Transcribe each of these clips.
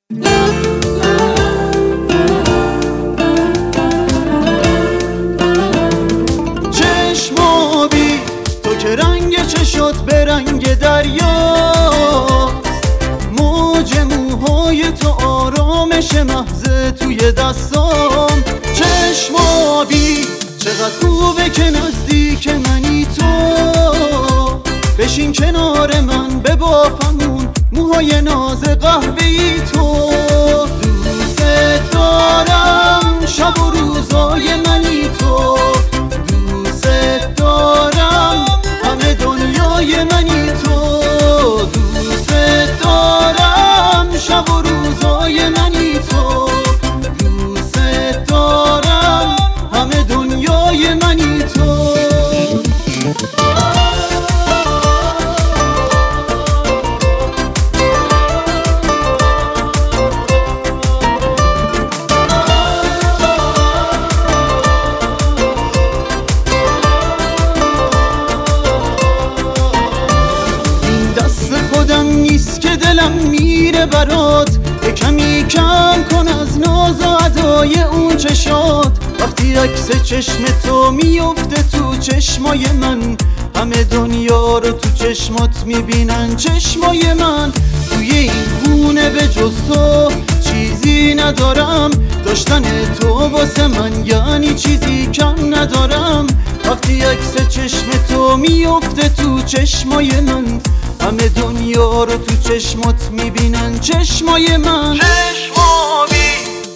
چشمابی تو که رنگ چشات به رنگ دریاست، موج موهای تو آرامش محض توی دستام. چشمابی چقدر خوبه که نزدیک منی تو، بشین کنار من ببافمون موهای ناز قهوه‌ای تو. دوست دارم شب و روزای منی تو، دوست دارم همه دنیای منی تو. دوست دارم شب و روزای منی تو، دوست دارم همه دنیای منی تو. خودم نیست که دلم میره برات، کمی کم کن از ناز و ادای اون چشات. وقتی عکس چشم تو میفته تو چشمای من، همه دنیا رو تو چشمات میبینن چشمای من. توی این خونه به جز تو چیزی ندارم، داشتن تو واسه من یعنی چیزی کم ندارم. وقتی عکس چشم تو میفته تو چشمای من، همه دنیا رو تو چشمات میبینن چشمای من. چشمابی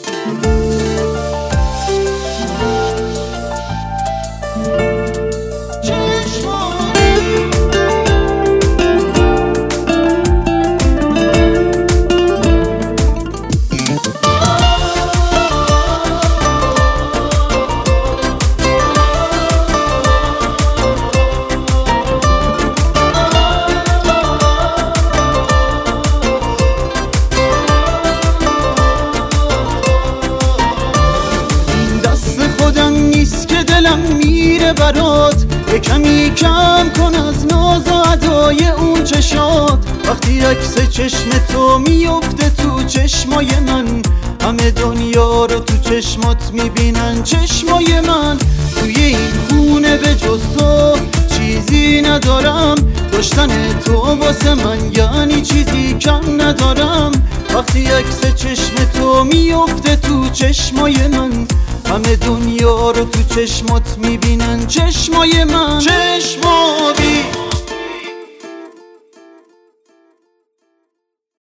نیست که دلم میره برات، کمی کم کن از ناز و ادای اون چشات. وقتی عکس چشم تو میفته تو چشمای من، همه دنیا رو تو چشمات میبینن چشمای من. توی این خونه به جز تو چیزی ندارم، داشتن تو واسه من یعنی چیزی کم ندارم. وقتی عکس چشم تو میفته تو چشمای من، همه دنیا رو تو چشمات میبینن چشمای من. چشمابی